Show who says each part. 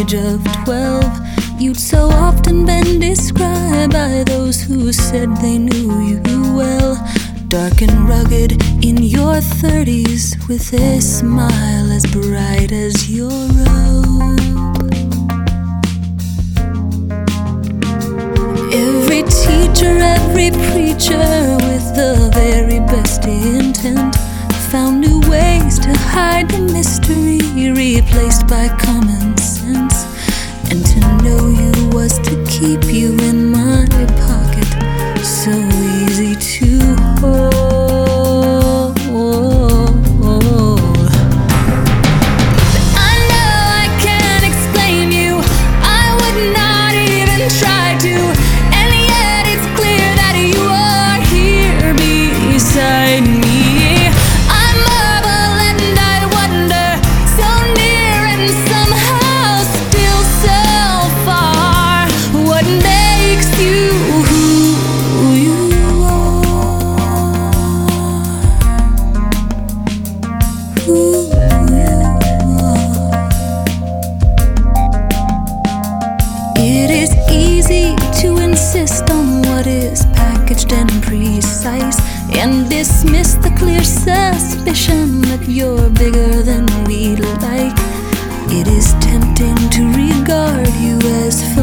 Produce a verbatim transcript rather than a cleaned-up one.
Speaker 1: age of twelve, you'd so often been described by those who said they knew you well. Dark and rugged in your thirties, with a smile as bright as your robe. Every teacher, every preacher, with the very best intent, found new ways to hide the mystery, replaced by common sense. And to know you was to keep you in my pocket, so easy to hold. But I know I can't explain you, I would not even try to, and yet it's clear that you are here beside me. It is easy to insist on what is packaged and precise, and dismiss the clear suspicion that you're bigger than we like. It is tempting to regard you as